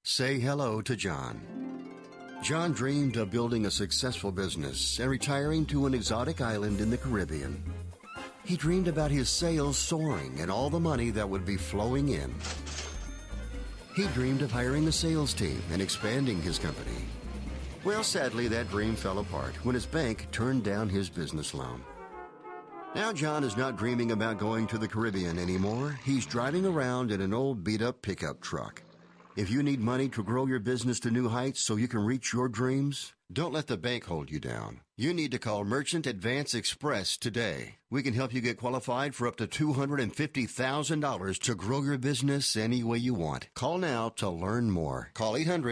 Say hello to John. John dreamed of building a successful business and retiring to an exotic island in the Caribbean. He dreamed about his sales soaring and all the money that would be flowing in. He dreamed of hiring a sales team and expanding his company. Well, sadly, that dream fell apart when his bank turned down his business loan. Now John is not dreaming about going to the Caribbean anymore. He's driving around in an old beat-up pickup truck. If you need money to grow your business to new heights so you can reach your dreams, don't let the bank hold you down. You need to call Merchant Advance Express today. We can help you get qualified for up to $250,000 to grow your business any way you want. Call now to learn more. Call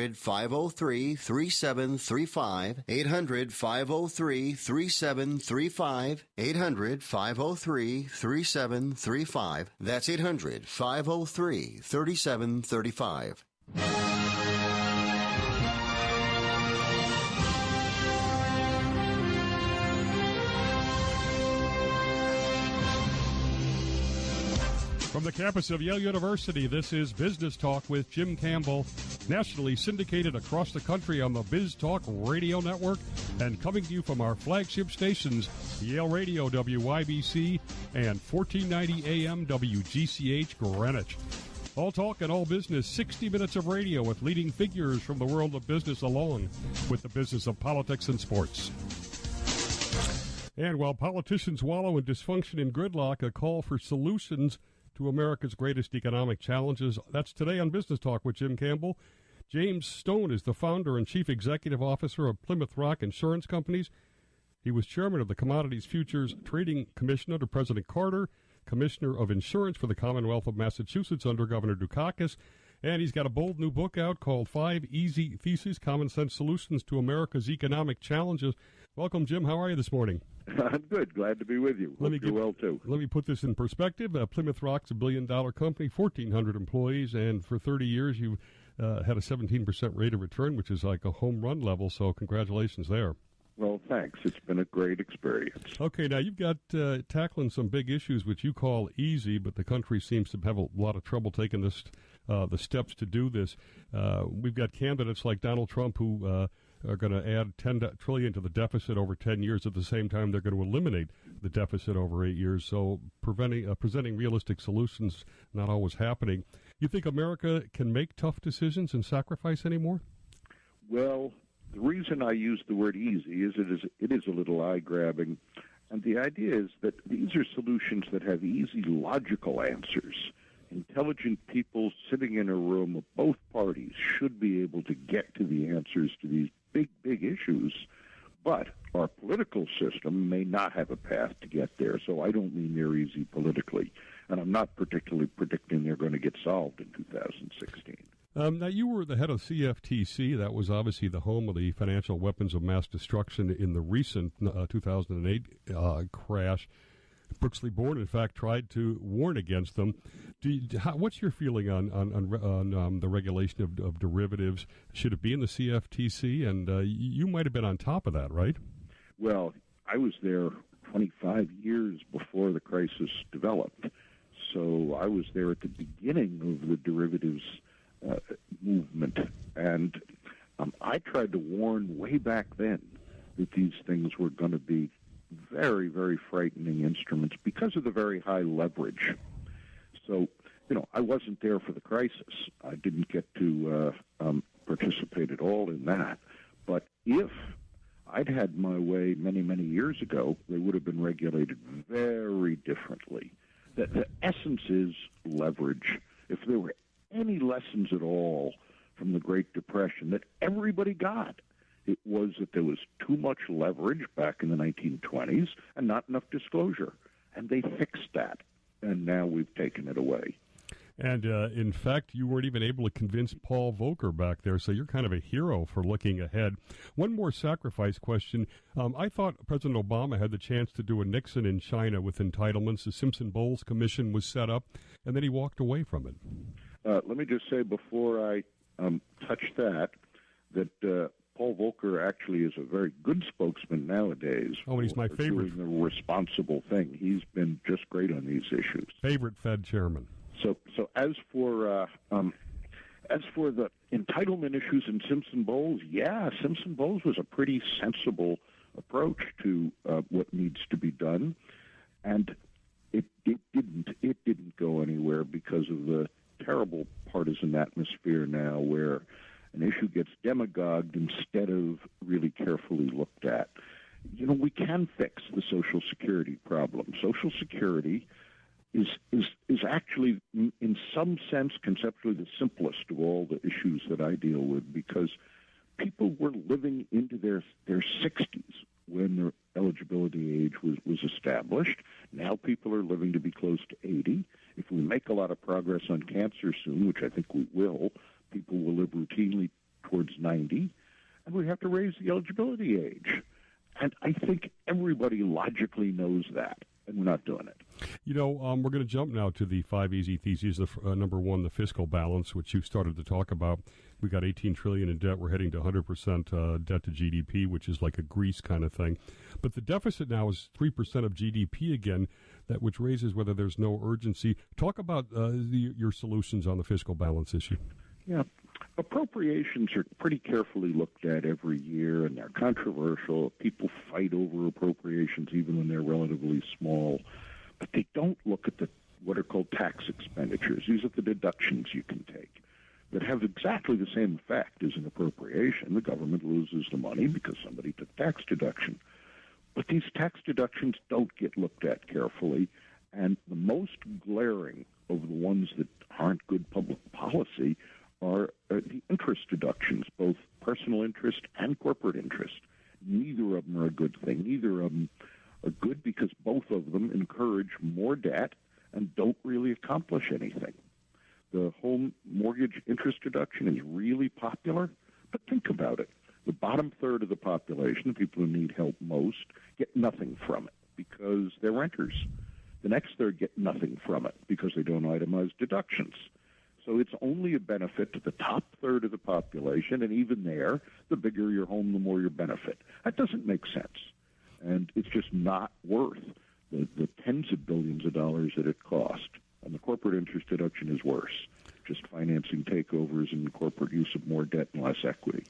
800-503-3735, 800-503-3735, 800-503-3735. That's 800-503-3735. From the campus of Yale University, this is Business Talk with Jim Campbell, nationally syndicated across the country on the Biz Talk Radio Network, and coming to you from our flagship stations, Yale Radio WYBC and 1490 AM WGCH Greenwich. All talk and all business, 60 minutes of radio with leading figures from the world of business along with the business of politics and sports. And while politicians wallow in dysfunction and gridlock, a call for solutions to America's greatest economic challenges. That's today on Business Talk with Jim Campbell. James Stone is the founder and chief executive officer of Plymouth Rock Insurance Companies. He was chairman of the Commodities Futures Trading Commission under President Carter, commissioner of insurance for the Commonwealth of Massachusetts under Governor Dukakis, and he's got a bold new book out called 5 Easy Theses, Common Sense Solutions to America's Economic Challenges. Welcome, Jim. How are you this morning? I'm good. Glad to be with you. Hope you're well, too. Let me put this in perspective. Plymouth Rock's a $1 billion company, 1,400 employees, and for 30 years you've had a 17% rate of return, which is like a home run level, so congratulations there. Well, thanks. It's been a great experience. Okay, now you've got tackling some big issues which you call easy, but the country seems to have a lot of trouble taking this, the steps to do this. We've got candidates like Donald Trump who are going to add $10 trillion to the deficit over 10 years. At the same time, they're going to eliminate the deficit over 8 years. So presenting realistic solutions not always happening. You think America can make tough decisions and sacrifice anymore? Well, the reason I use the word easy is it is a little eye-grabbing. And the idea is that these are solutions that have easy, logical answers. Intelligent people sitting in a room of both parties should be able to get to the answers to these big, big issues. But our political system may not have a path to get there, so I don't mean they're easy politically. And I'm not particularly predicting they're going to get solved in 2016. Now, you were the head of CFTC. That was obviously the home of the financial weapons of mass destruction in the recent 2008 crash. Brooksley Born, in fact, tried to warn against them. What's your feeling on the regulation of derivatives? Should it be in the CFTC? And you might have been on top of that, right? Well, I was there 25 years before the crisis developed. So I was there at the beginning of the derivatives movement. And I tried to warn way back then that these things were going to be very, very frightening instruments because of the very high leverage. So, I wasn't there for the crisis. I didn't get to participate at all in that. But if I'd had my way many, many years ago, they would have been regulated very differently. The essence is leverage. If there were any lessons at all from the Great Depression that everybody got, it was that there was too much leverage back in the 1920s and not enough disclosure. And they fixed that. And now we've taken it away. And, in fact, you weren't even able to convince Paul Volcker back there, so you're kind of a hero for looking ahead. One more sacrifice question. I thought President Obama had the chance to do a Nixon in China with entitlements. The Simpson-Bowles Commission was set up, and then he walked away from it. Let me just say before I touch that Paul Volcker actually is a very good spokesman nowadays. Oh, and he's my favorite. Doing the responsible thing. He's been just great on these issues. Favorite Fed chairman. So as for As for the entitlement issues in Simpson-Bowles, yeah, Simpson-Bowles was a pretty sensible approach to what needs to be done, and it didn't go anywhere because of the terrible partisan atmosphere now, where an issue gets demagogued instead of really carefully looked at. You know, we can fix the Social Security problem. Social Security is actually, in some sense, conceptually the simplest of all the issues that I deal with, because people were living into their 60s when their eligibility age was established. Now people are living to be close to 80. If we make a lot of progress on cancer soon, which I think we will, people will live routinely towards 90, and we have to raise the eligibility age. And I think everybody logically knows that, and we're not doing it. You know, we're going to jump now to the 5 easy theses. Number one, the fiscal balance, which you started to talk about. We got $18 trillion in debt. We're heading to 100% debt to GDP, which is like a Greece kind of thing. But the deficit now is 3% of GDP again, which raises whether there's no urgency. Talk about your solutions on the fiscal balance issue. Yeah. Appropriations are pretty carefully looked at every year, and they're controversial. People fight over appropriations even when they're relatively small. But they don't look at what are called tax expenditures. These are the deductions you can take that have exactly the same effect as an appropriation. The government loses the money because somebody took tax deduction. But these tax deductions don't get looked at carefully, and the most glaring of the ones that aren't good public policy are the interest deductions, both personal interest and corporate interest. Neither of them are a good thing. Neither of them are good because both of them encourage more debt and don't really accomplish anything. The home mortgage interest deduction is really popular, but think about it. The bottom third of the population, the people who need help most, get nothing from it because they're renters. The next third get nothing from it because they don't itemize deductions. So it's only a benefit to the top third of the population, and even there, the bigger your home, the more your benefit. That doesn't make sense, and it's just not worth the tens of billions of dollars that it cost. And the corporate interest deduction is worse, just financing takeovers and corporate use of more debt and less equity.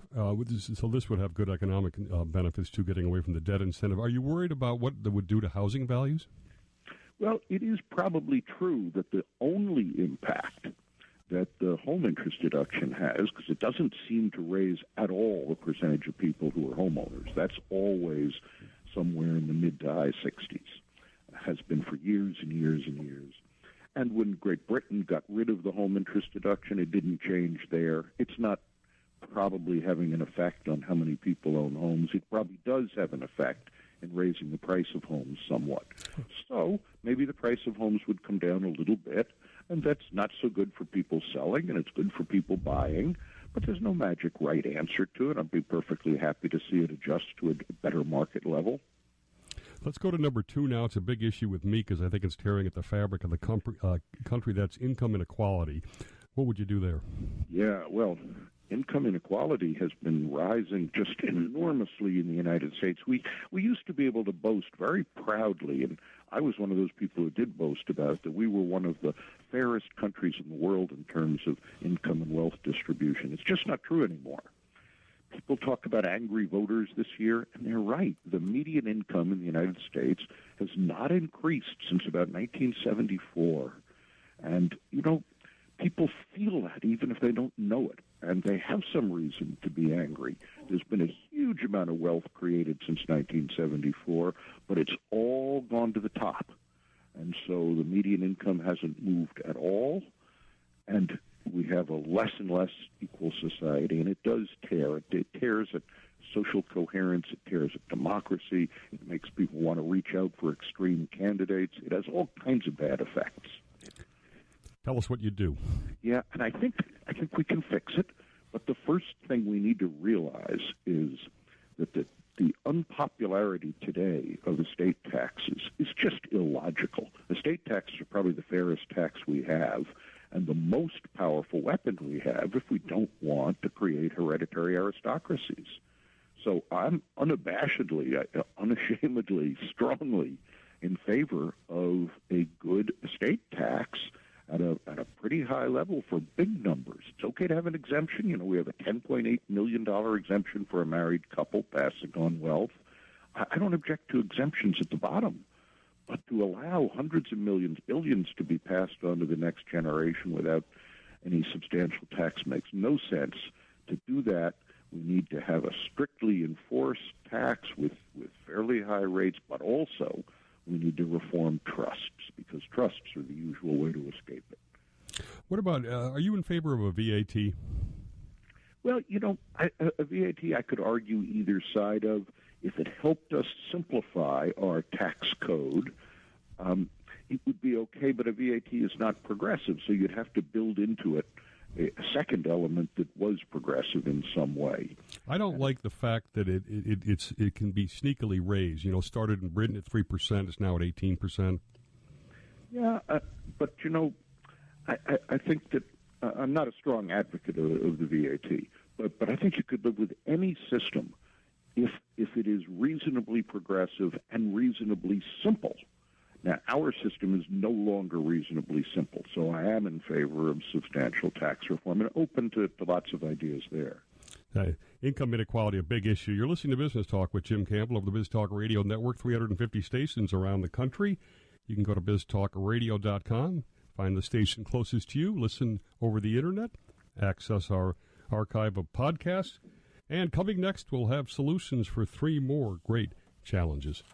So this would have good economic benefits to getting away from the debt incentive. Are you worried about what that would do to housing values? Well, it is probably true that the only impact that the home interest deduction has, because it doesn't seem to raise at all the percentage of people who are homeowners. That's always somewhere in the mid to high 60s. Has been for years and years and years. And when Great Britain got rid of the home interest deduction, it didn't change there. It's not probably having an effect on how many people own homes. It probably does have an effect in raising the price of homes somewhat. So maybe the price of homes would come down a little bit, and that's not so good for people selling, and it's good for people buying, but there's no magic right answer to it. I'd be perfectly happy to see it adjust to a better market level. Let's go to number two now. It's a big issue with me because I think it's tearing at the fabric of the country. That's income inequality. What would you do there? Yeah, well, income inequality has been rising just enormously in the United States. We used to be able to boast very proudly, and I was one of those people who did boast about that we were one of the fairest countries in the world in terms of income and wealth distribution. It's just not true anymore. People talk about angry voters this year, and they're right. The median income in the United States has not increased since about 1974. And, you know, people feel that even if they don't know it, and they have some reason to be angry. There's been a huge amount of wealth created since 1974, but it's all gone to the top. And so the median income hasn't moved at all, and we have a less and less equal society, and it does tear. It tears at social coherence. It tears at democracy. It makes people want to reach out for extreme candidates. It has all kinds of bad effects. Tell us what you do. Yeah, and I think we can fix it, but the first thing we need to realize is that the unpopularity today of the state taxes is just illogical. The state taxes are probably the fairest tax we have, and the most powerful weapon we have if we don't want to create hereditary aristocracies. So I'm unabashedly, unashamedly, strongly in favor of a good estate tax at a pretty high level for big numbers. It's okay to have an exemption. You know, we have a $10.8 million exemption for a married couple passing on wealth. I don't object to exemptions at the bottom, but to allow hundreds of millions, billions to be passed on to the next generation without any substantial tax makes no sense. To do that, we need to have a strictly enforced tax with fairly high rates, but also we need to reform trusts, because trusts are the usual way to escape it. What about, are you in favor of a VAT? Well, you know, a VAT I could argue either side of. If it helped us simplify our tax code, it would be okay, but a VAT is not progressive, so you'd have to build into it a second element that was progressive in some way. I don't like the fact that it can be sneakily raised. You know, started in Britain at 3%, it's now at 18%. Yeah, but, you know, I think that I'm not a strong advocate of the VAT, but I think you could live with any system if it is reasonably progressive and reasonably simple. Now, our system is no longer reasonably simple, so I am in favor of substantial tax reform and open to lots of ideas there. Income inequality, a big issue. You're listening to Business Talk with Jim Campbell of the Biz Talk Radio Network, 350 stations around the country. You can go to biztalkradio.com, find the station closest to you, listen over the Internet, access our archive of podcasts. And coming next, we'll have solutions for 3 more great challenges.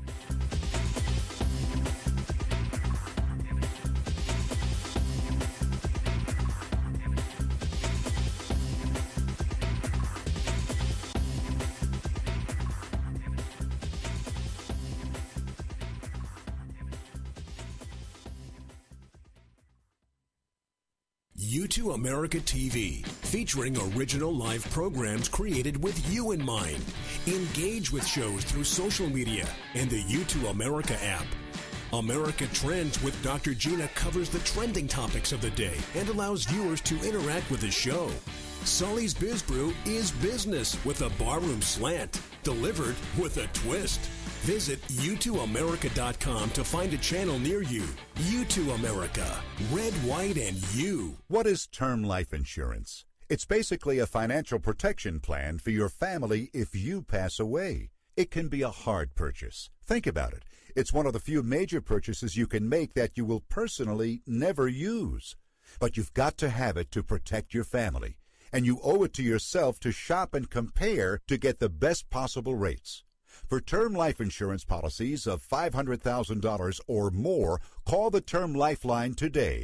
U2 America TV, featuring original live programs created with you in mind. Engage with shows through social media and the U2 America app. America Trends with Dr. Gina covers the trending topics of the day and allows viewers to interact with the show. Sully's Biz Brew is business with a barroom slant, delivered with a twist. Visit U2America.com to find a channel near you. U2 America. Red, white, and you. What is term life insurance? It's basically a financial protection plan for your family if you pass away. It can be a hard purchase. Think about it. It's one of the few major purchases you can make that you will personally never use. But you've got to have it to protect your family. And you owe it to yourself to shop and compare to get the best possible rates. For term life insurance policies of $500,000 or more, call the Term Lifeline today.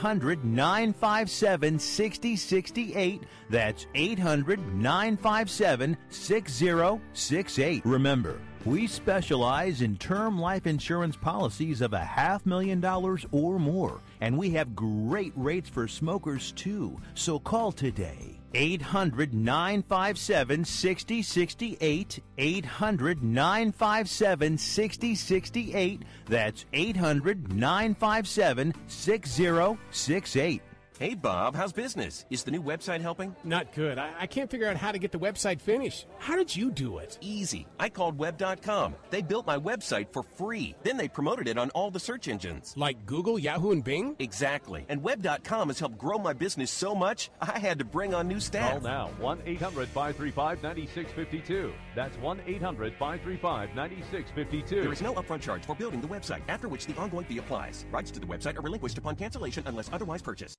800-957-6068. That's 800-957-6068. Remember, we specialize in term life insurance policies of $500,000 or more, and we have great rates for smokers, too. So call today. 800-957-6068. 800-957-6068. That's 800-957-6068. Hey, Bob, how's business? Is the new website helping? Not good. I can't figure out how to get the website finished. How did you do it? Easy. I called Web.com. They built my website for free. Then they promoted it on all the search engines. Like Google, Yahoo, and Bing? Exactly. And Web.com has helped grow my business so much, I had to bring on new staff. Call now. 1-800-535-9652. That's 1-800-535-9652. There is no upfront charge for building the website, after which the ongoing fee applies. Rights to the website are relinquished upon cancellation unless otherwise purchased.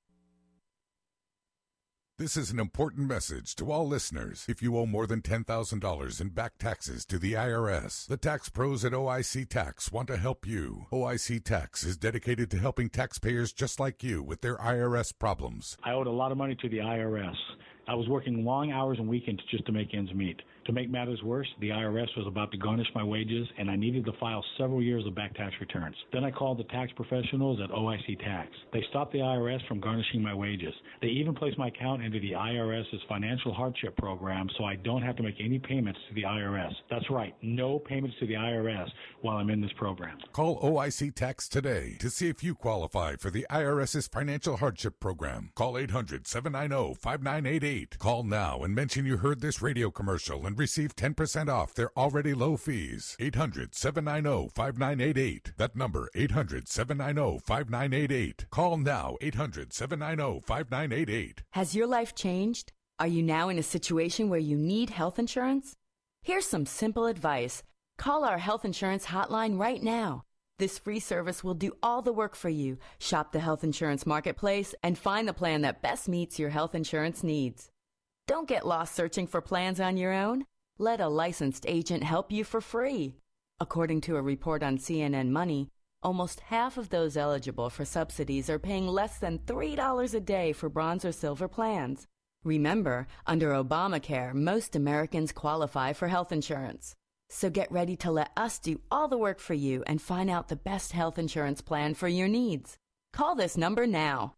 This is an important message to all listeners. If you owe more than $10,000 in back taxes to the IRS, the tax pros at OIC Tax want to help you. OIC Tax is dedicated to helping taxpayers just like you with their IRS problems. I owed a lot of money to the IRS. I was working long hours and weekends just to make ends meet. To make matters worse, the IRS was about to garnish my wages, and I needed to file several years of back tax returns. Then I called the tax professionals at OIC Tax. They stopped the IRS from garnishing my wages. They even placed my account into the IRS's financial hardship program, so I don't have to make any payments to the IRS. That's right, no payments to the IRS while I'm in this program. Call OIC Tax today to see if you qualify for the IRS's financial hardship program. Call 800-790-5988. Call now and mention you heard this radio commercial and and receive 10% off their already low fees. 800-790-5988. That number, 800-790-5988. Call now, 800-790-5988. Has your life changed? Are you now in a situation where you need health insurance? Here's some simple advice. Call our health insurance hotline right now. This free service will do all the work for you. Shop the health insurance marketplace and find the plan that best meets your health insurance needs. Don't get lost searching for plans on your own. Let a licensed agent help you for free. According to a report on CNN Money, almost half of those eligible for subsidies are paying less than $3 a day for bronze or silver plans. Remember, under Obamacare, most Americans qualify for health insurance. So get ready to let us do all the work for you and find out the best health insurance plan for your needs. Call this number now.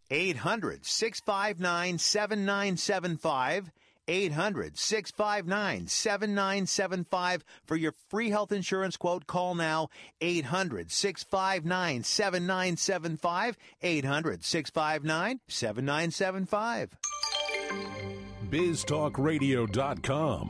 800-659-7975. 800-659-7975. For your free health insurance quote, call now. 800-659-7975. 800-659-7975. BizTalkRadio.com.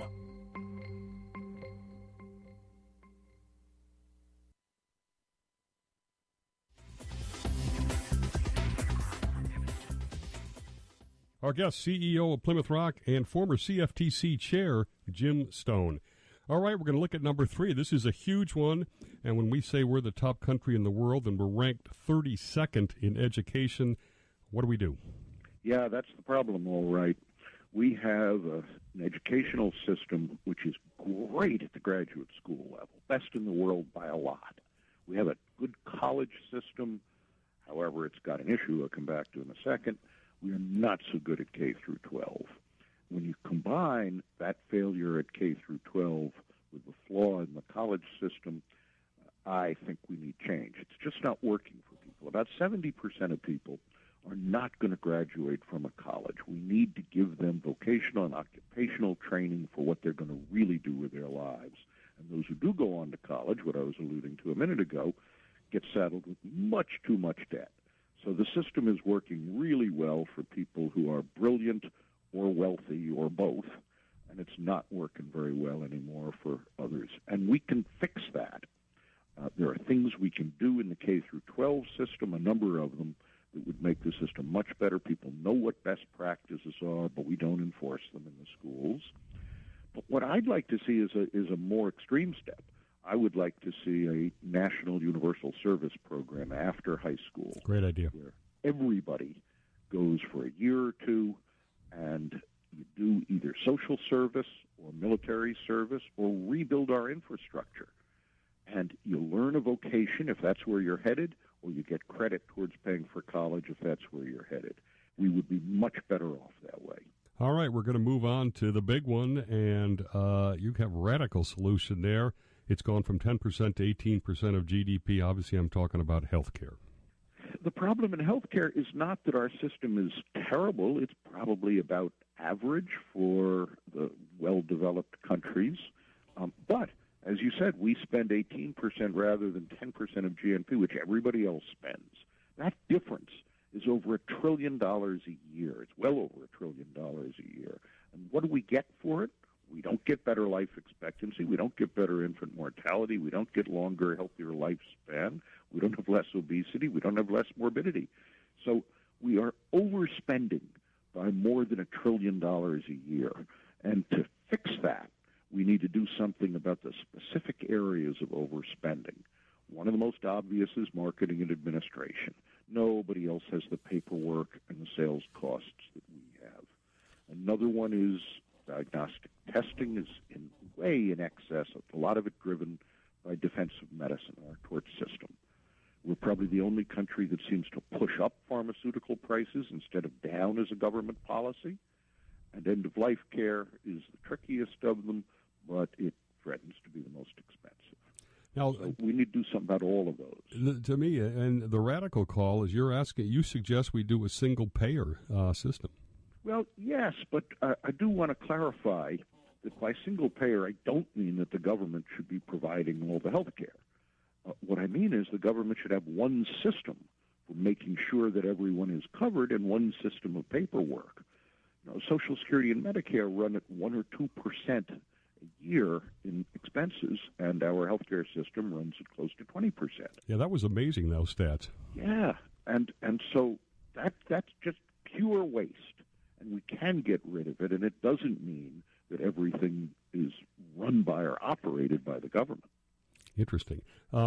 Our guest, CEO of Plymouth Rock and former CFTC chair, Jim Stone. All right, we're going to look at number 3. This is a huge one, and when we say we're the top country in the world and we're ranked 32nd in education, what do we do? Yeah, that's the problem, all right. We have an educational system which is great at the graduate school level, best in the world by a lot. We have a good college system. However, it's got an issue I'll come back to in a second. We are not so good at K through 12. When you combine that failure at K through 12 with the flaw in the college system, I think we need change. It's just not working for people. About 70% of people are not going to graduate from a college. We need to give them vocational and occupational training for what they're going to really do with their lives. And those who do go on to college, what I was alluding to a minute ago, get saddled with much too much debt. So the system is working really well for people who are brilliant or wealthy or both, and it's not working very well anymore for others. And we can fix that. There are things we can do in the K through 12 system, a number of them, that would make the system much better. People know what best practices are, but we don't enforce them in the schools. But what I'd like to see is a more extreme step. I would like to see a national universal service program after high school. Great idea. Where everybody goes for a year or two and you do either social service or military service or rebuild our infrastructure. And you learn a vocation if that's where you're headed, or you get credit towards paying for college if that's where you're headed. We would be much better off that way. All right, we're going to move on to the big one, and you have a radical solution there. It's gone from 10% to 18% of GDP. Obviously, I'm talking about health care. The problem in health care is not that our system is terrible. It's probably about average for the well-developed countries. But, as you said, we spend 18% rather than 10% of GNP, which everybody else spends. That difference is over $1 trillion a year. It's well over $1 trillion a year. And what do we get for it? We don't get better life expectancy. We don't get better infant mortality. We don't get longer, healthier lifespan. We don't have less obesity. We don't have less morbidity. So we are overspending by more than $1 trillion a year. And to fix that, we need to do something about the specific areas of overspending. One of the most obvious is marketing and administration. Nobody else has the paperwork and the sales costs that we have. Another one is diagnostic testing is way in excess, a lot of it driven by defensive medicine, our tort system. We're probably the only country that seems to push up pharmaceutical prices instead of down as a government policy. And end-of-life care is the trickiest of them, but it threatens to be the most expensive. Now, so we need to do something about all of those. To me, and the radical call is you suggest we do a single-payer system. Well, yes, but I do want to clarify that by single payer, I don't mean that the government should be providing all the health care. What I mean is the government should have one system for making sure that everyone is covered and one system of paperwork. Now, Social Security and Medicare run at 1 or 2% a year in expenses, and our healthcare system runs at close to 20%. Yeah, that was amazing, those stats. Yeah, and so that's just pure waste, and we can get rid of it, and it doesn't mean that everything is run by or operated by the government. Interesting.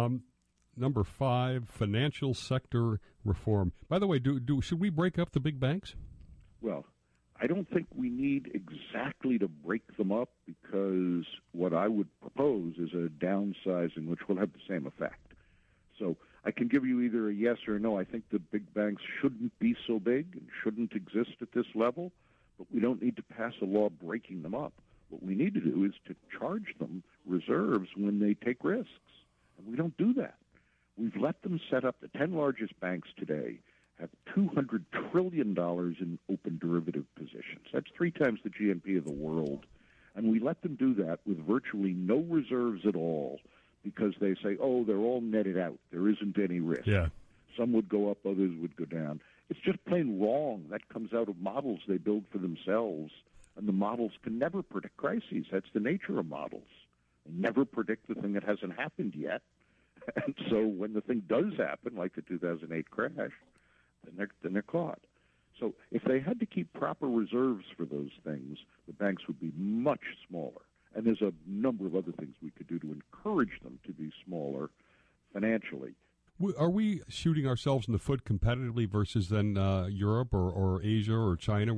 Number 5, financial sector reform. By the way, should we break up the big banks? Well, I don't think we need exactly to break them up, because what I would propose is a downsizing which will have the same effect. So I can give you either a yes or a no. I think the big banks shouldn't be so big and shouldn't exist at this level, but we don't need to pass a law breaking them up. What we need to do is to charge them reserves when they take risks, and we don't do that. We've let them set up. The 10 largest banks today have $200 trillion in open derivative positions. That's 3 times the GNP of the world. And we let them do that with virtually no reserves at all, because they say, oh, they're all netted out. There isn't any risk. Yeah. Some would go up, others would go down. It's just plain wrong. That comes out of models they build for themselves, and the models can never predict crises. That's the nature of models. They never predict the thing that hasn't happened yet. And so when the thing does happen, like the 2008 crash, then they're caught. So if they had to keep proper reserves for those things, the banks would be much smaller. And there's a number of other things we could do to encourage them to be smaller financially. Are we shooting ourselves in the foot competitively versus then Europe or Asia or China,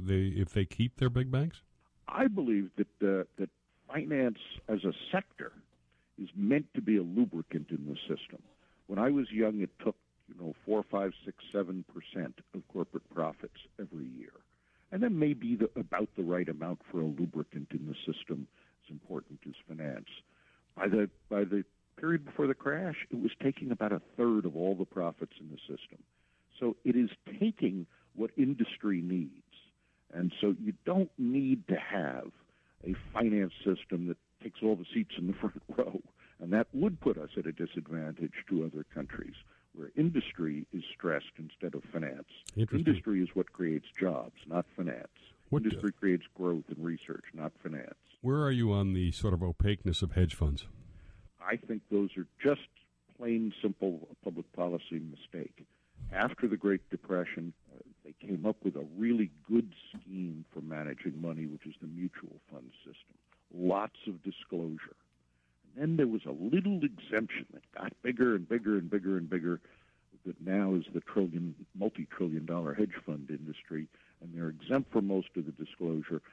if they keep their big banks? I believe that finance as a sector is meant to be a lubricant in the system. When I was young, it took 4, 5, 6, 7% of corporate profits every year, and that may be about the right amount for a lubricant in the system as important as finance. By the period before the crash, it was taking about a third of all the profits in the system. So it is taking what industry needs, and so you don't need to have a finance system that takes all the seats in the front row, and that would put us at a disadvantage to other countries where industry is stressed instead of finance. Industry is what creates jobs, not finance. Industry creates growth and research, not finance. Where are you on the sort of opaqueness of hedge funds? I think those are just plain, simple public policy mistake. After the Great Depression, they came up with a really good scheme for managing money, which is the mutual fund system. Lots of disclosure. And then there was a little exemption that got bigger and bigger and bigger and bigger, that now is the multi-trillion-dollar hedge fund industry, and they're exempt from most of the disclosure.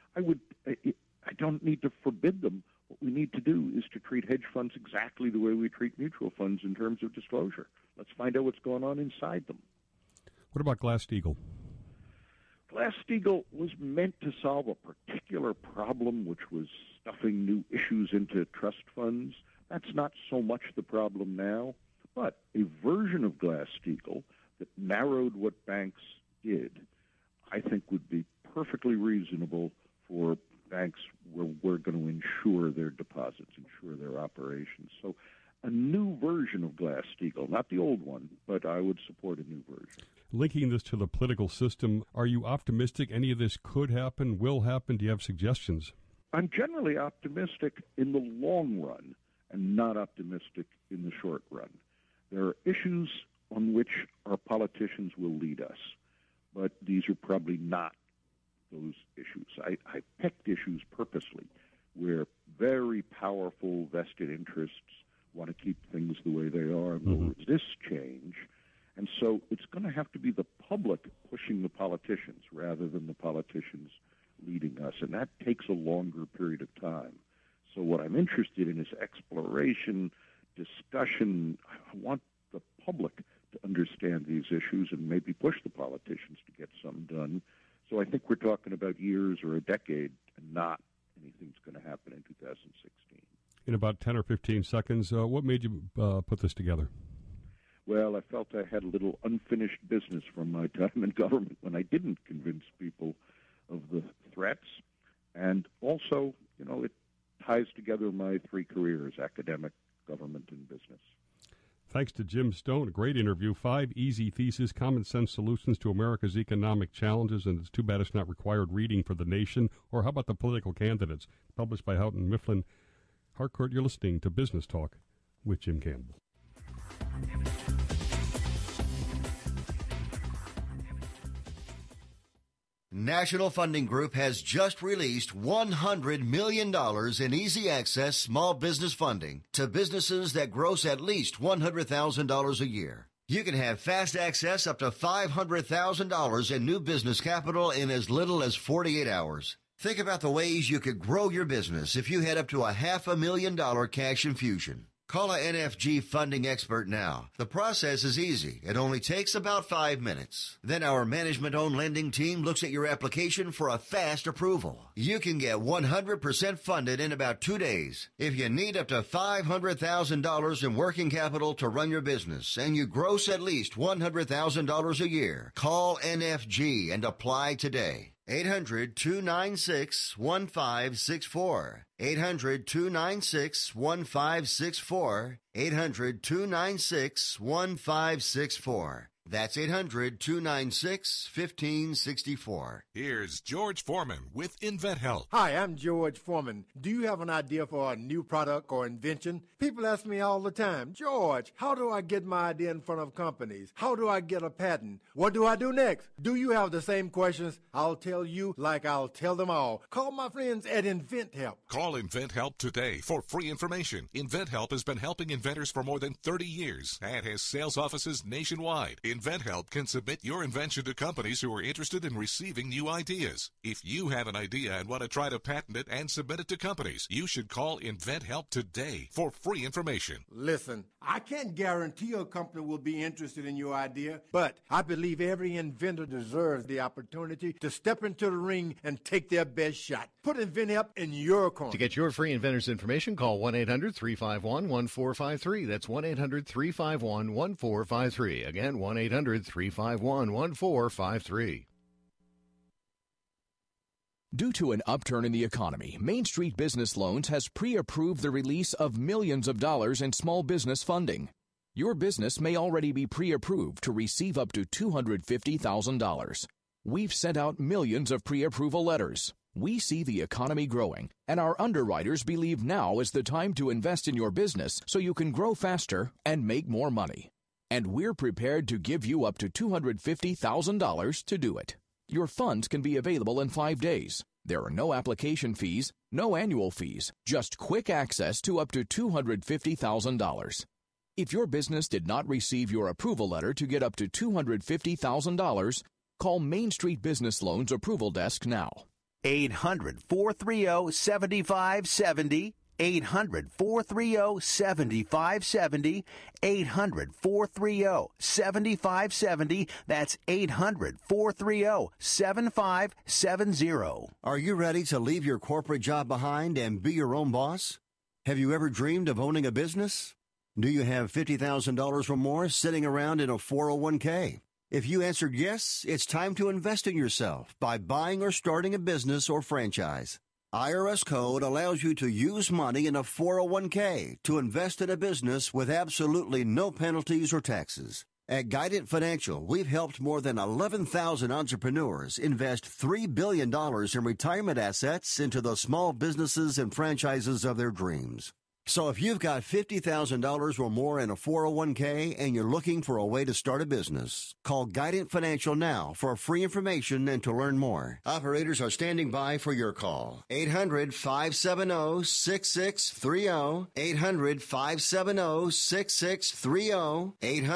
I don't need to forbid them. What we need to do is to treat hedge funds exactly the way we treat mutual funds in terms of disclosure. Let's find out what's going on inside them. What about Glass-Steagall? Glass-Steagall was meant to solve a particular problem, which was stuffing new issues into trust funds. That's not so much the problem now, but a version of Glass-Steagall that narrowed what banks did, I think would be perfectly reasonable for banks where we're going to insure their deposits, insure their operations. So a new version of Glass-Steagall, not the old one, but I would support a new version. Linking this to the political system, are you optimistic any of this could happen, will happen? Do you have suggestions? I'm generally optimistic in the long run and not optimistic in the short run. There are issues on which our politicians will lead us, but these are probably not those issues. I picked issues purposely where very powerful vested interests want to keep things the way they are and will resist change. And so it's going to have to be the public pushing the politicians rather than the politicians leading us. And that takes a longer period of time. So what I'm interested in is exploration, discussion. I want the public to understand these issues and maybe push the politicians to get some done. So I think we're talking about years or a decade and not anything's going to happen in 2016. In about 10 or 15 seconds, what made you put this together? Well, I felt I had a little unfinished business from my time in government when I didn't convince people of the threats. And also, it ties together my 3 careers, academic, government, and business. Thanks to Jim Stone, a great interview. 5 easy theses, common sense solutions to America's economic challenges, and it's too bad it's not required reading for the nation. Or how about the political candidates? Published by Houghton Mifflin Harcourt. You're listening to Business Talk with Jim Campbell. National Funding Group has just released $100 million in easy access small business funding to businesses that gross at least $100,000 a year. You can have fast access up to $500,000 in new business capital in as little as 48 hours. Think about the ways you could grow your business if you had up to $500,000 cash infusion. Call a NFG funding expert now. The process is easy. It only takes about 5 minutes. Then our management-owned lending team looks at your application for a fast approval. You can get 100% funded in about 2 days. If you need up to $500,000 in working capital to run your business and you gross at least $100,000 a year, call NFG and apply today. 800-296-1564. 800-296-1564. 800-296-1564. That's 800-296-1564. Here's George Foreman with InventHelp. Hi, I'm George Foreman. Do you have an idea for a new product or invention? People ask me all the time, George, how do I get my idea in front of companies? How do I get a patent? What do I do next? Do you have the same questions? I'll tell you like I'll tell them all. Call my friends at InventHelp. Call InventHelp today for free information. InventHelp has been helping inventors for more than 30 years and has sales offices nationwide. InventHelp can submit your invention to companies who are interested in receiving new ideas. If you have an idea and want to try to patent it and submit it to companies, you should call InventHelp today for free information. Listen, I can't guarantee a company will be interested in your idea, but I believe every inventor deserves the opportunity to step into the ring and take their best shot. Put InventHelp in your corner. To get your free inventor's information, call 1-800-351-1453. That's 1-800-351-1453. Again, 1-800-351-1453. Due to an upturn in the economy, Main Street Business Loans has pre-approved the release of millions of dollars in small business funding. Your business may already be pre-approved to receive up to $250,000. We've sent out millions of pre-approval letters. We see the economy growing, and our underwriters believe now is the time to invest in your business so you can grow faster and make more money. And we're prepared to give you up to $250,000 to do it. Your funds can be available in 5 days. There are no application fees, no annual fees, just quick access to up to $250,000. If your business did not receive your approval letter to get up to $250,000, call Main Street Business Loans Approval Desk now. 800-430-7570. 800-430-7570. 800-430-7570. That's 800-430-7570. Are you ready to leave your corporate job behind and be your own boss? Have you ever dreamed of owning a business? Do you have $50,000 or more sitting around in a 401k? If you answered yes, it's time to invest in yourself by buying or starting a business or franchise. IRS code allows you to use money in a 401k to invest in a business with absolutely no penalties or taxes. At Guidant Financial, we've helped more than 11,000 entrepreneurs invest $3 billion in retirement assets into the small businesses and franchises of their dreams. So if you've got $50,000 or more in a 401k and you're looking for a way to start a business, call Guidant Financial now for free information and to learn more. Operators are standing by for your call. 800-570-6630. 800-570-6630.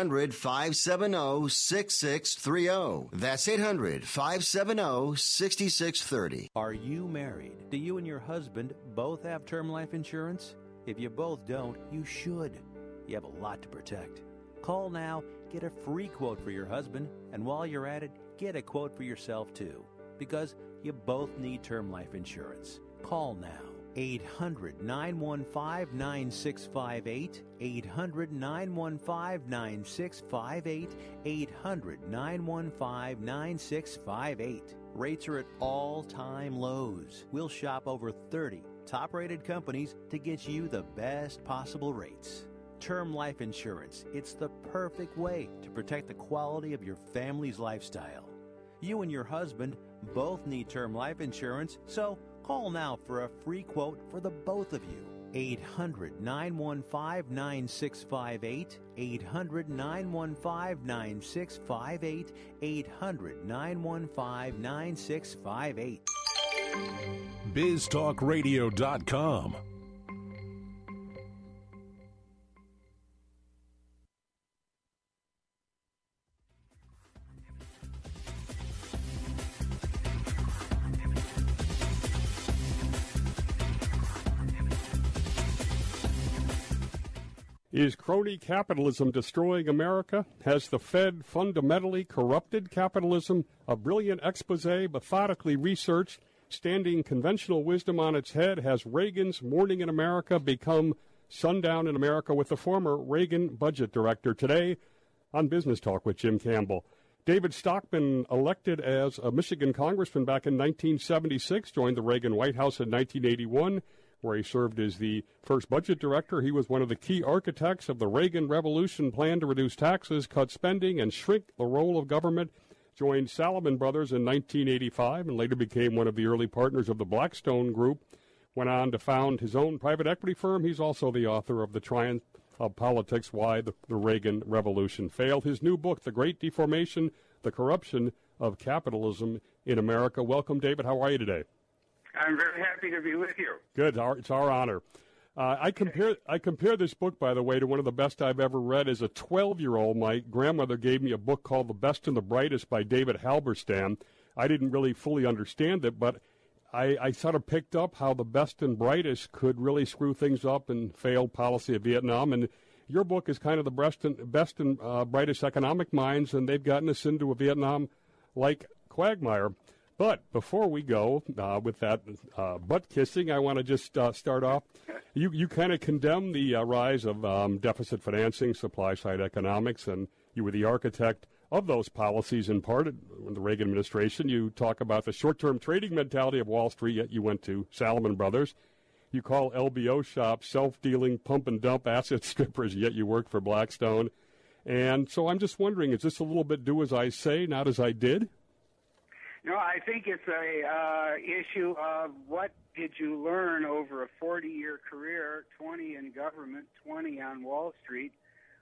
800-570-6630. That's 800-570-6630. Are you married? Do you and your husband both have term life insurance? If you both don't, you should. You have a lot to protect. Call now, get a free quote for your husband, and while you're at it, get a quote for yourself too, because you both need term life insurance. Call now. 800-915-9658. 800-915-9658. 800-915-9658. Rates are at all-time lows. We'll shop over 30 top-rated companies to get you the best possible rates. term life insurance. It's the perfect way to protect the quality of your family's lifestyle. You and your husband both need term life insurance, so call now for a free quote for the both of you. 800-915-9658, 800-915-9658, 800-915-9658. BizTalkRadio.com. Is crony capitalism destroying America? Has the Fed fundamentally corrupted capitalism? A brilliant expose, methodically researched, standing conventional wisdom on its head. Has Reagan's Morning in America become Sundown in America with the former Reagan budget director? Today on Business Talk with Jim Campbell. David Stockman, elected as a Michigan congressman back in 1976, joined the Reagan White House in 1981. Where he served as the first budget director. He was one of the key architects of the Reagan Revolution plan to reduce taxes, cut spending, and shrink the role of government. Joined Salomon Brothers in 1985 and later became one of the early partners of the Blackstone Group. Went on to found his own private equity firm. He's also the author of The Triumph of Politics, Why the Reagan Revolution Failed. His new book, The Great Deformation, The Corruption of Capitalism in America. Welcome, David. How are you today? I'm very happy to be with you. Good. It's our honor. I compare this book, by the way, to one of the best I've ever read. As a 12-year-old, my grandmother gave me a book called The Best and the Brightest by David Halberstam. I didn't really fully understand it, but I sort of picked up how the best and brightest could really screw things up and failed policy of Vietnam. And your book is kind of the best and brightest economic minds, and they've gotten us into a Vietnam-like quagmire. But before we go with that butt kissing, I want to just start off. You kind of condemn the rise of deficit financing, supply-side economics, and you were the architect of those policies in part in the Reagan administration. You talk about the short-term trading mentality of Wall Street, yet you went to Salomon Brothers. You call LBO shops self-dealing, pump-and-dump asset strippers, yet you work for Blackstone. And so I'm just wondering, is this a little bit do as I say, not as I did? No, I think it's a issue of what did you learn over a 40-year career, 20 in government, 20 on Wall Street.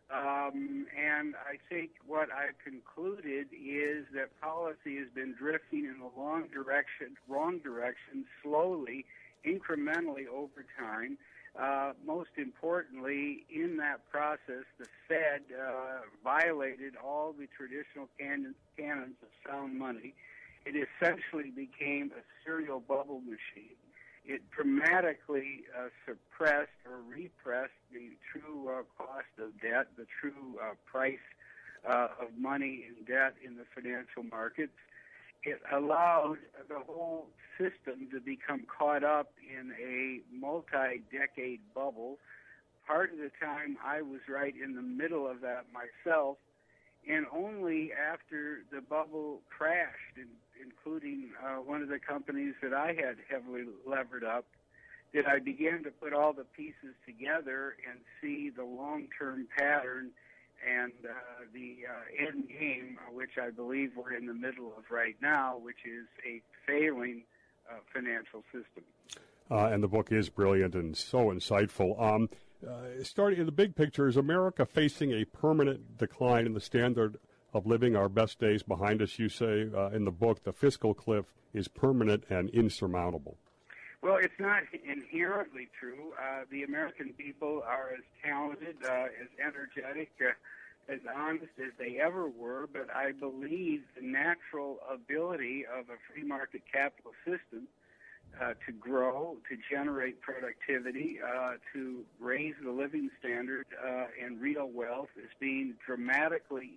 And I think what I've concluded is that policy has been drifting in the wrong direction, slowly, incrementally over time. Most importantly, in that process, the Fed violated all the traditional canons of sound money. It essentially became a serial bubble machine. It dramatically suppressed or repressed the true cost of debt, the true price of money and debt in the financial markets. It allowed the whole system to become caught up in a multi-decade bubble. Part of the time I was right in the middle of that myself, and only after the bubble crashed, including one of the companies that I had heavily levered up, did I begin to put all the pieces together and see the long-term pattern and the end game, which I believe we're in the middle of right now, which is a failing financial system. And the book is brilliant and so insightful. Starting in the big picture, is America facing a permanent decline in the standard of living? Our best days behind us, you say in the book. The fiscal cliff is permanent and insurmountable. Well, it's not inherently true. The American people are as talented, as energetic, as honest as they ever were, but I believe the natural ability of a free market capital system to grow, to generate productivity, to raise the living standard and real wealth is being dramatically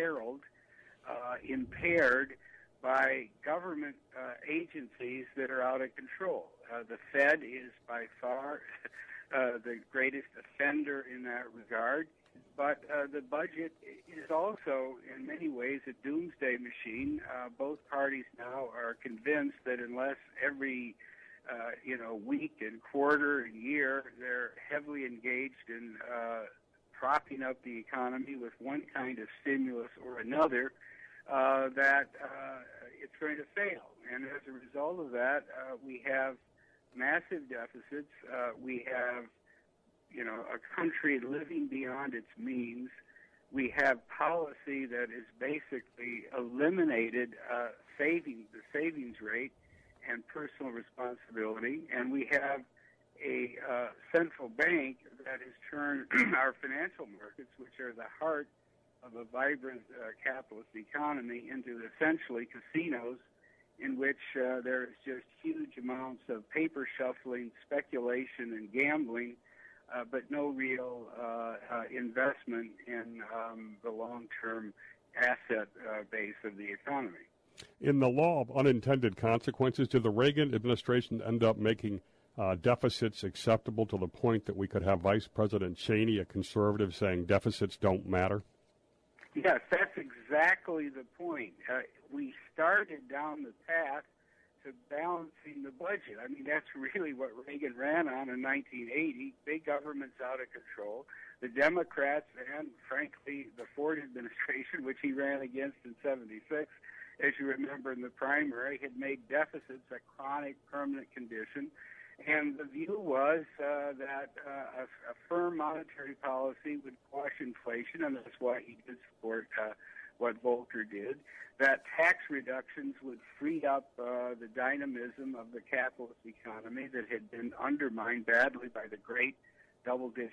impaired by government agencies that are out of control. The Fed is by far the greatest offender in that regard, but the budget is also in many ways a doomsday machine. Both parties now are convinced that unless every week and quarter and year they're heavily engaged in propping up the economy with one kind of stimulus or another, that it's going to fail. And as a result of that, we have massive deficits. We have, a country living beyond its means. We have policy that has basically eliminated the savings rate and personal responsibility, and we have a central bank that has turned our financial markets, which are the heart of a vibrant capitalist economy, into essentially casinos in which there is just huge amounts of paper shuffling, speculation, and gambling, but no real investment in the long-term asset base of the economy. In the law of unintended consequences, did the Reagan administration end up making deficits acceptable to the point that we could have Vice President Cheney, a conservative, saying deficits don't matter? Yes, that's exactly the point. We started down the path to balancing the budget. I mean, that's really what Reagan ran on in 1980. Big government's out of control. The Democrats and, frankly, the Ford administration, which he ran against in 76, as you remember in the primary, had made deficits a chronic, permanent condition. And the view was that a firm monetary policy would quash inflation, and that's why he did support what Volcker did. That tax reductions would free up the dynamism of the capitalist economy that had been undermined badly by the great double-digit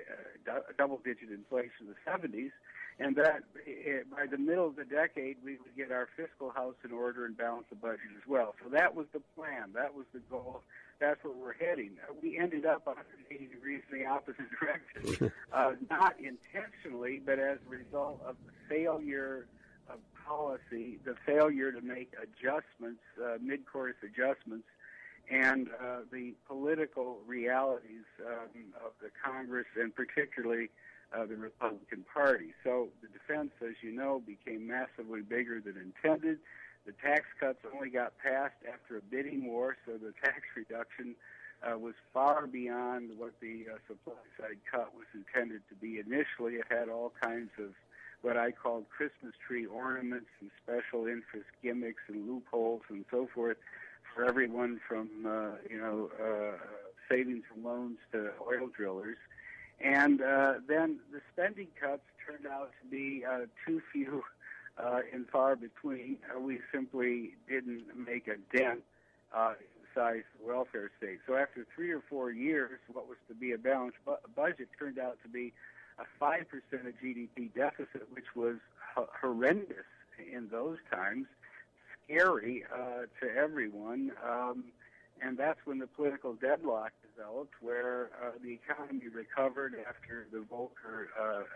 inflation of the 70s, and that by the middle of the decade we would get our fiscal house in order and balance the budget as well. So that was the plan. That was the goal. That's where we're heading. We ended up 180 degrees in the opposite direction, not intentionally, but as a result of the failure of policy, the failure to make adjustments, mid-course adjustments, and the political realities of the Congress and particularly the Republican Party. So the defense, as you know, became massively bigger than intended. The tax cuts only got passed after a bidding war, so the tax reduction was far beyond what the supply-side cut was intended to be initially. It had all kinds of what I called Christmas tree ornaments and special interest gimmicks and loopholes and so forth for everyone from, savings and loans to oil drillers. And then the spending cuts turned out to be too few and far between. We simply didn't make a dent in the size of the welfare state. So after 3 or 4 years, what was to be a balanced budget turned out to be a 5% of GDP deficit, which was horrendous in those times, scary to everyone. And that's when the political deadlock developed, where the economy recovered after the Volcker,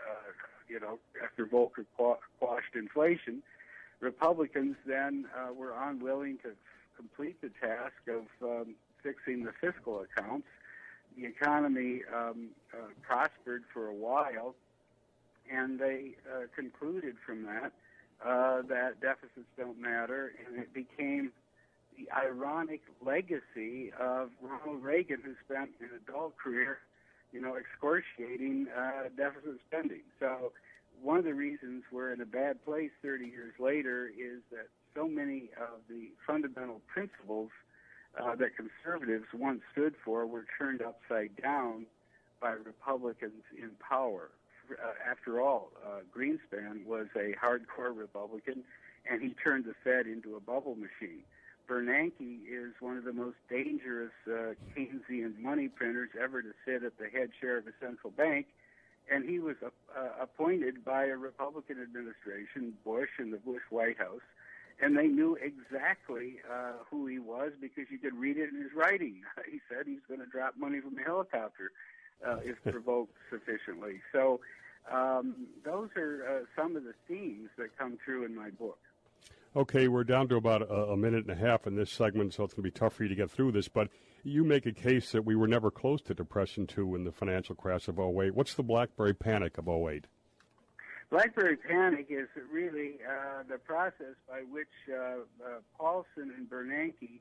after Volcker quashed inflation. Republicans then were unwilling to complete the task of fixing the fiscal accounts. The economy prospered for a while, and they concluded from that that deficits don't matter, and it became the ironic legacy of Ronald Reagan, who spent an adult career, excoriating deficit spending. So one of the reasons we're in a bad place 30 years later is that so many of the fundamental principles that conservatives once stood for were turned upside down by Republicans in power. After all, Greenspan was a hardcore Republican, and he turned the Fed into a bubble machine. Bernanke is one of the most dangerous Keynesian money printers ever to sit at the head chair of a central bank, and he was appointed by a Republican administration, Bush and the Bush White House, and they knew exactly who he was because you could read it in his writing. He said he's going to drop money from a helicopter if provoked sufficiently. So those are some of the themes that come through in my book. Okay, we're down to about a minute and a half in this segment, so it's going to be tough for you to get through this. But you make a case that we were never close to Depression II in the financial crash of 08. What's the BlackBerry panic of 08? BlackBerry panic is really the process by which Paulson and Bernanke,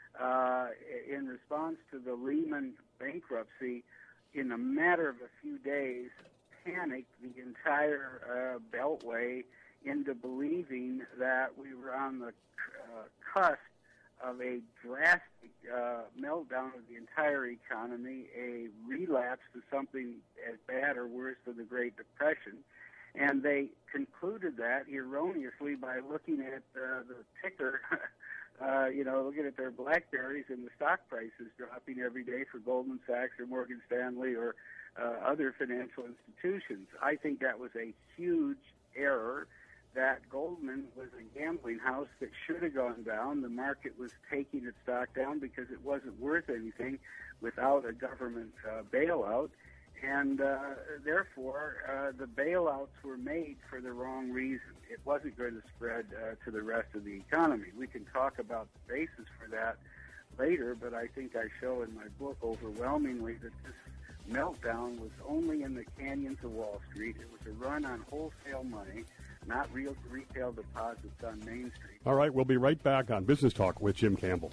in response to the Lehman bankruptcy, in a matter of a few days, panicked the entire Beltway into believing that we were on the cusp of a drastic meltdown of the entire economy, a relapse to something as bad or worse than the Great Depression. And they concluded that erroneously by looking at the ticker, looking at their BlackBerries and the stock prices dropping every day for Goldman Sachs or Morgan Stanley or other financial institutions. I think that was a huge error, that Goldman was a gambling house that should have gone down. The market was taking its stock down because it wasn't worth anything without a government bailout. And therefore, the bailouts were made for the wrong reason. It wasn't going to spread to the rest of the economy. We can talk about the basis for that later, but I think I show in my book overwhelmingly that this meltdown was only in the canyons of Wall Street. It was a run on wholesale money, not real retail deposits on Main Street. All right, we'll be right back on Business Talk with Jim Campbell.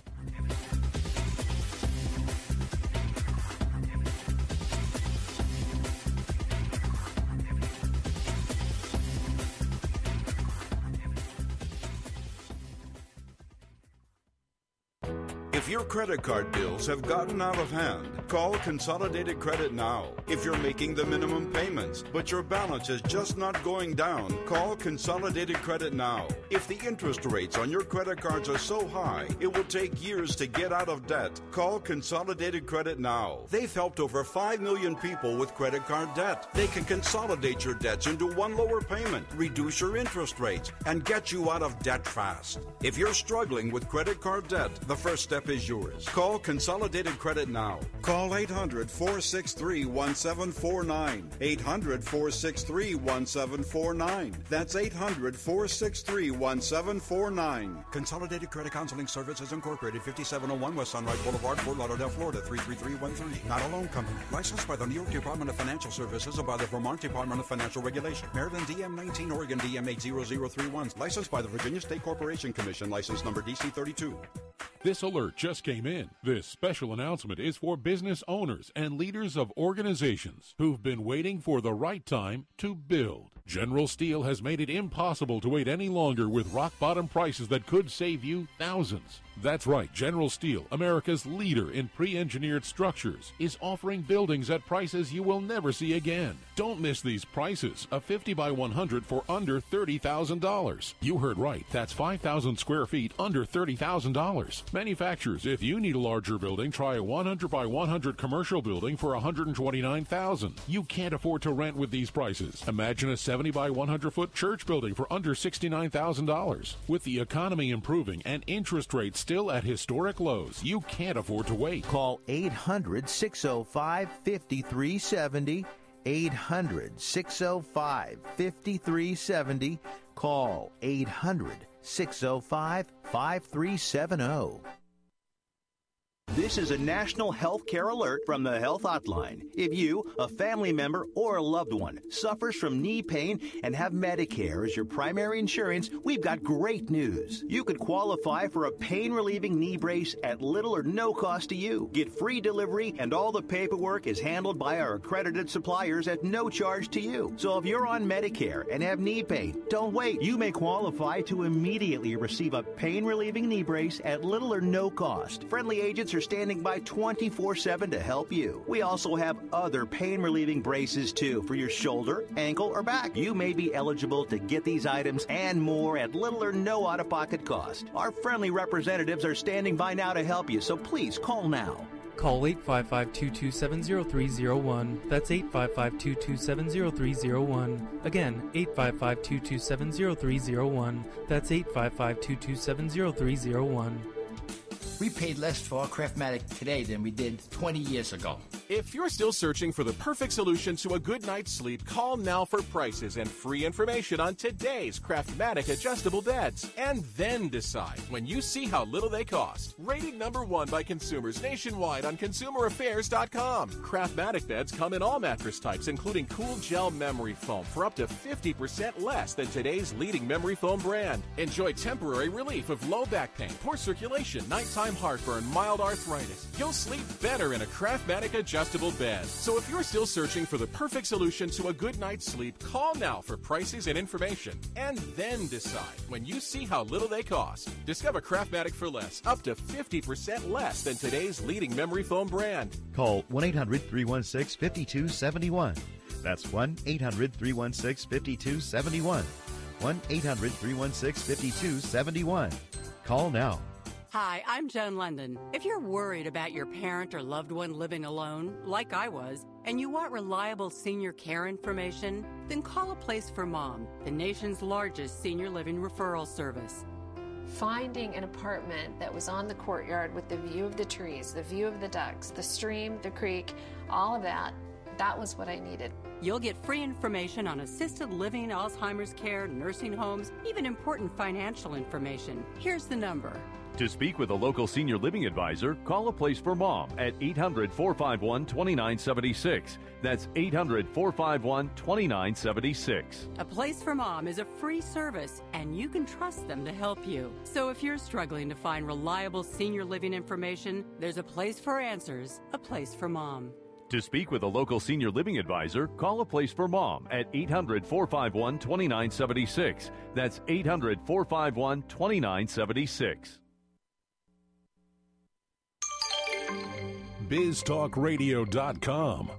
If your credit card bills have gotten out of hand, call Consolidated Credit now. If you're making the minimum payments, but your balance is just not going down, call Consolidated Credit now. If the interest rates on your credit cards are so high, it will take years to get out of debt, call Consolidated Credit now. They've helped over 5 million people with credit card debt. They can consolidate your debts into one lower payment, reduce your interest rates, and get you out of debt fast. If you're struggling with credit card debt, the first step is yours. Call Consolidated Credit now. Call 800-463-1749. 800-463-1749. That's 800-463-1749. Consolidated Credit Counseling Services Incorporated, 5701 West Sunrise Boulevard, Fort Lauderdale, Florida, 33313. Not a loan company. Licensed by the New York Department of Financial Services or by the Vermont Department of Financial Regulation. Maryland DM 19, Oregon DM 80031. Licensed by the Virginia State Corporation Commission. License number DC 32. This alert just came in. This special announcement is for business owners and leaders of organizations who've been waiting for the right time to build. General Steel has made it impossible to wait any longer with rock-bottom prices that could save you thousands. That's right, General Steel, America's leader in pre-engineered structures, is offering buildings at prices you will never see again. Don't miss these prices. A 50 by 100 for under $30,000. You heard right. That's 5,000 square feet under $30,000. Manufacturers, if you need a larger building, try a 100 by 100 commercial building for $129,000. You can't afford to rent with these prices. Imagine a 70 by 100 foot church building for under $69,000. With the economy improving and interest rates still at historic lows, you can't afford to wait. Call 800-605-5370. 800-605-5370. Call 800-605-5370. This is a national health care alert from the Health Hotline. If you, a family member, or a loved one suffers from knee pain and have Medicare as your primary insurance, we've got great news. You could qualify for a pain-relieving knee brace at little or no cost to you. Get free delivery, and all the paperwork is handled by our accredited suppliers at no charge to you. So if you're on Medicare and have knee pain, don't wait. You may qualify to immediately receive a pain-relieving knee brace at little or no cost. Friendly agents are standing by 24/7 to help you. We also have other pain-relieving braces, too, for your shoulder, ankle, or back. You may be eligible to get these items and more at little or no out-of-pocket cost. Our friendly representatives are standing by now to help you, so please call now. Call 855-227-0301. That's 855-227-0301. Again, 855-227-0301. That's 855-227-0301. We paid less for our Craftmatic today than we did 20 years ago. If you're still searching for the perfect solution to a good night's sleep, call now for prices and free information on today's Craftmatic adjustable beds. And then decide when you see how little they cost. Rated #1 by consumers nationwide on ConsumerAffairs.com. Craftmatic beds come in all mattress types, including cool gel memory foam for up to 50% less than today's leading memory foam brand. Enjoy temporary relief of low back pain, poor circulation, nighttime heartburn, mild arthritis. You'll sleep better in a Craftmatic adjustable adjustable beds. So if you're still searching for the perfect solution to a good night's sleep, call now for prices and information, and then decide when you see how little they cost. Discover Craftmatic for less, up to 50% less than today's leading memory foam brand. Call 1-800-316-5271. That's 1-800-316-5271. 1-800-316-5271. Call now. Hi, I'm Joan London. If you're worried about your parent or loved one living alone, like I was, and you want reliable senior care information, then call A Place for Mom, the nation's largest senior living referral service. Finding an apartment that was on the courtyard with the view of the trees, the view of the ducks, the stream, the creek, all of that, that was what I needed. You'll get free information on assisted living, Alzheimer's care, nursing homes, even important financial information. Here's the number. To speak with a local senior living advisor, call A Place for Mom at 800-451-2976. That's 800-451-2976. A Place for Mom is a free service, and you can trust them to help you. So if you're struggling to find reliable senior living information, there's a place for answers, A Place for Mom. To speak with a local senior living advisor, call A Place for Mom at 800-451-2976. That's 800-451-2976. BizTalkRadio.com.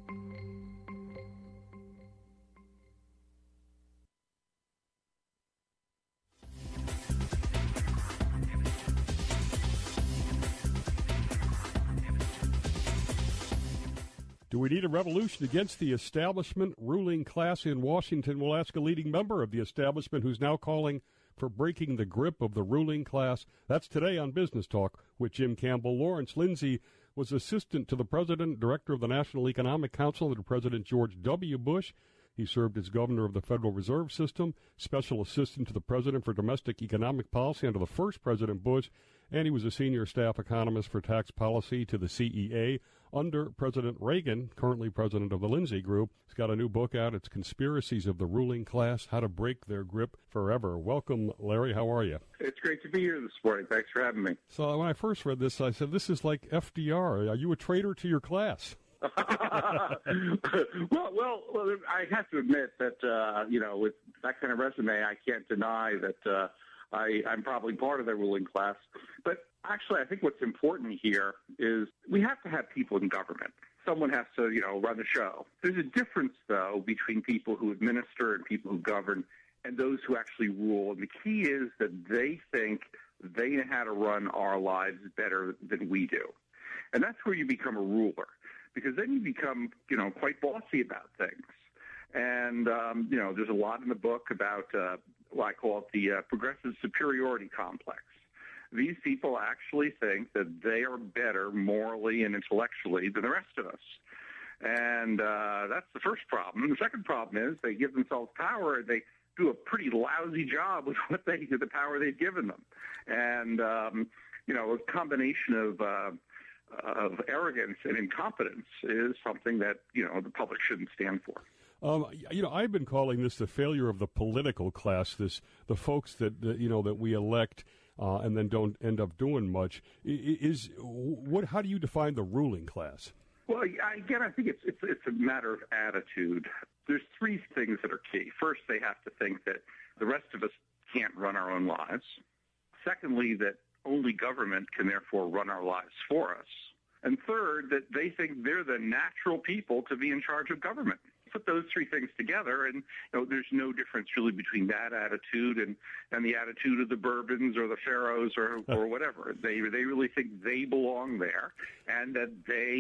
Do we need a revolution against the establishment ruling class in Washington? We'll ask a leading member of the establishment who's now calling for breaking the grip of the ruling class. That's today on Business Talk with Jim Campbell. Lawrence Lindsay was assistant to the president, director of the National Economic Council under President George W. Bush. He served as governor of the Federal Reserve System, special assistant to the president for domestic economic policy under the first President Bush, and he was a senior staff economist for tax policy to the CEA under President Reagan, currently president of the Lindsay Group. He's got a new book out. It's Conspiracies of the Ruling Class, How to Break Their Grip Forever. Welcome, Larry. How are you? It's great to be here this morning. Thanks for having me. So when I first read this, I said, this is like FDR. Are you a traitor to your class? well, I have to admit that, with that kind of resume, I can't deny that I'm probably part of the ruling class. But actually, I think what's important here is we have to have people in government. Someone has to, run the show. There's a difference, though, between people who administer and people who govern and those who actually rule. And the key is that they think they know how to run our lives better than we do. And that's where you become a ruler, because then you become, quite bossy about things. And, there's a lot in the book about what I call it the progressive superiority complex. These people actually think that they are better morally and intellectually than the rest of us. And that's the first problem. The second problem is they give themselves power, and they do a pretty lousy job with the power they've given them. And, a combination of arrogance and incompetence is something that, the public shouldn't stand for. I've been calling this the failure of the political class, the folks that we elect and then don't end up doing much. How do you define the ruling class? Well, again, I think it's a matter of attitude. There's three things that are key. First, they have to think that the rest of us can't run our own lives. Secondly, that only government can therefore run our lives for us. And third, that they think they're the natural people to be in charge of government. Put those three things together, and there's no difference really between that attitude and the attitude of the Bourbons or the Pharaohs or whatever. They really think they belong there, and that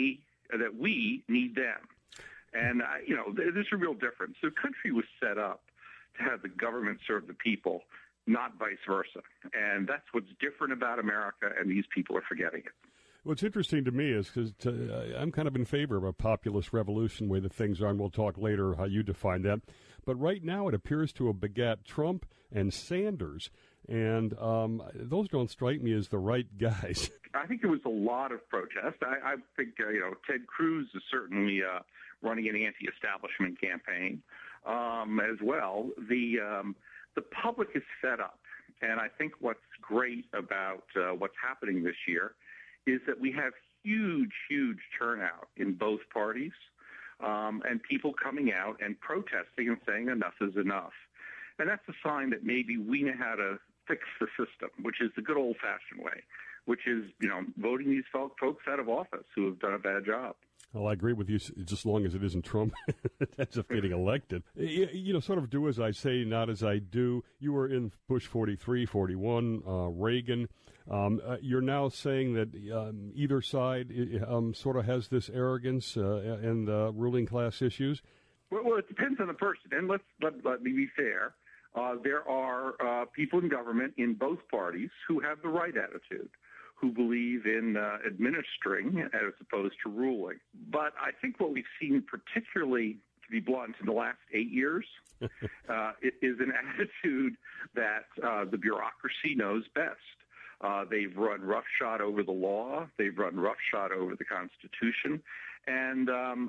we need them. And there's a real difference. The country was set up to have the government serve the people, not vice versa. And that's what's different about America, and these people are forgetting it. What's interesting to me is because I'm kind of in favor of a populist revolution, the way that things are, and we'll talk later how you define that. But right now it appears to have begat Trump and Sanders, and those don't strike me as the right guys. I think there was a lot of protest. I think, Ted Cruz is certainly running an anti-establishment campaign as well. The public is fed up, and I think what's great about what's happening this year is that we have huge, huge turnout in both parties, and people coming out and protesting and saying enough is enough. And that's a sign that maybe we know how to fix the system, which is the good old-fashioned way, which is, voting these folks out of office who have done a bad job. Well, I agree with you, just as long as it isn't Trump that ends up getting elected. Sort of do as I say, not as I do. You were in Bush 43, 41, Reagan. You're now saying that either side sort of has this arrogance and ruling class issues? Well, it depends on the person. And let me be fair. There are people in government in both parties who have the right attitude, who believe in administering as opposed to ruling. But I think what we've seen, particularly, to be blunt, in the last 8 years, is an attitude that the bureaucracy knows best. They've run roughshod over the law. They've run roughshod over the Constitution. And,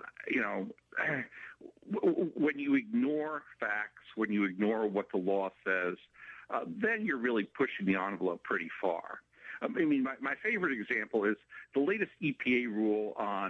when you ignore facts, when you ignore what the law says, then you're really pushing the envelope pretty far. My favorite example is the latest EPA rule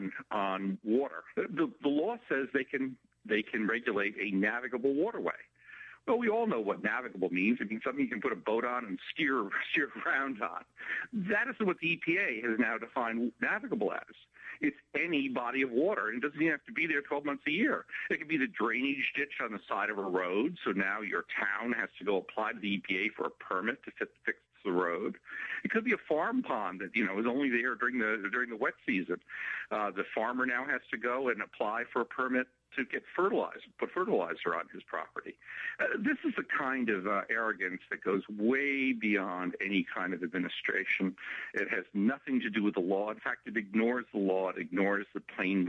on water. The law says they can regulate a navigable waterway. Well, we all know what navigable means. It means something you can put a boat on and steer around on. That is what the EPA has now defined navigable as. It's any body of water, and it doesn't even have to be there 12 months a year. It could be the drainage ditch on the side of a road, so now your town has to go apply to the EPA for a permit to fix the road. It could be a farm pond that is only there during the wet season. The farmer now has to go and apply for a permit to get put fertilizer on his property. This is the kind of arrogance that goes way beyond any kind of administration. It has nothing to do with the law. In fact, it ignores the law. It ignores the plain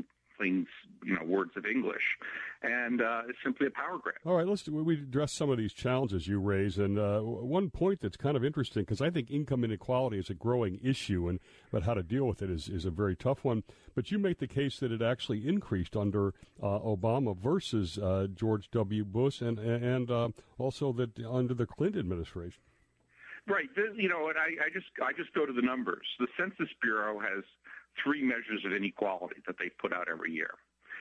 words of English, and it's simply a power grab. All right, we address some of these challenges you raise, and one point that's kind of interesting, because I think income inequality is a growing issue, but how to deal with it is a very tough one. But you make the case that it actually increased under Obama versus George W. Bush, and also that under the Clinton administration. Right. And I just go to the numbers. The Census Bureau has 3 measures of inequality that they put out every year.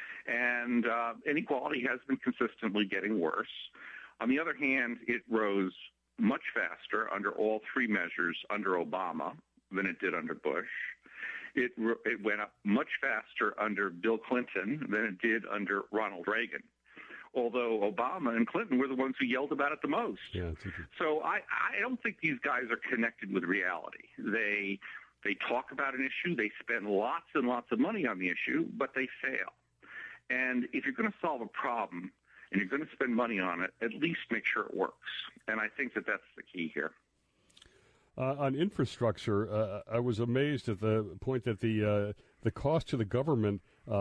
And inequality has been consistently getting worse. On the other hand, it rose much faster under all 3 measures under Obama than it did under Bush. It went up much faster under Bill Clinton than it did under Ronald Reagan, although Obama and Clinton were the ones who yelled about it the most. Yeah, so I don't think these guys are connected with reality. They talk about an issue, they spend lots and lots of money on the issue, but they fail. And if you're going to solve a problem and you're going to spend money on it, at least make sure it works. And I think that that's the key here. On infrastructure, I was amazed at the point that the cost to the government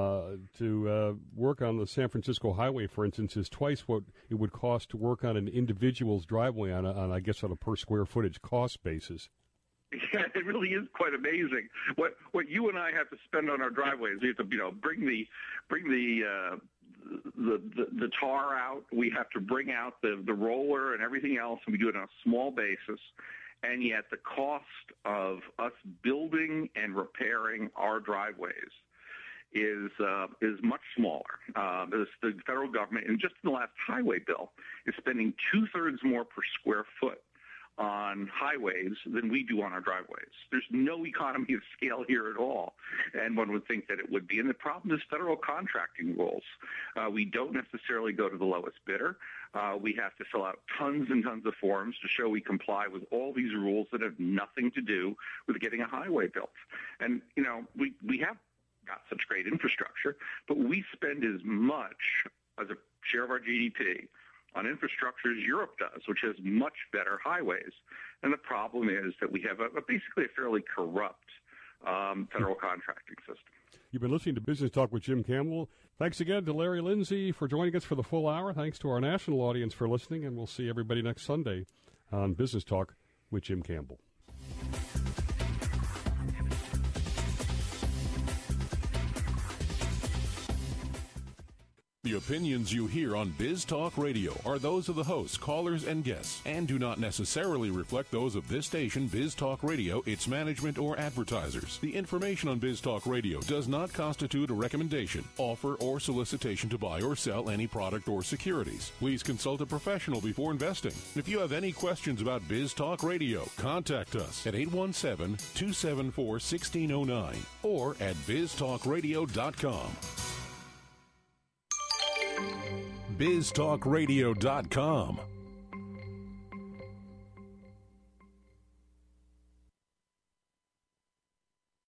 to work on the San Francisco highway, for instance, is twice what it would cost to work on an individual's driveway on a per square footage cost basis. Yeah, it really is quite amazing. What you and I have to spend on our driveways. We have to, bring the tar out. We have to bring out the roller and everything else, and we do it on a small basis. And yet, the cost of us building and repairing our driveways is much smaller. The federal government, and just in the last highway bill, is spending 2/3 more per square foot on highways than we do on our driveways. There's no economy of scale here at all, and one would think that it would be. And the problem is federal contracting rules. We don't necessarily go to the lowest bidder. We have to fill out tons and tons of forms to show we comply with all these rules that have nothing to do with getting a highway built. And, we have got such great infrastructure, but we spend as much as a share of our GDP on infrastructure as Europe does, which has much better highways. And the problem is that we have basically a fairly corrupt federal contracting system. You've been listening to Business Talk with Jim Campbell. Thanks again to Larry Lindsay for joining us for the full hour. Thanks to our national audience for listening, and we'll see everybody next Sunday on Business Talk with Jim Campbell. The opinions you hear on Biz Talk Radio are those of the hosts, callers, and guests, and do not necessarily reflect those of this station, Biz Talk Radio, its management, or advertisers. The information on Biz Talk Radio does not constitute a recommendation, offer, or solicitation to buy or sell any product or securities. Please consult a professional before investing. If you have any questions about Biz Talk Radio, contact us at 817-274-1609 or at biztalkradio.com. biztalkradio.com.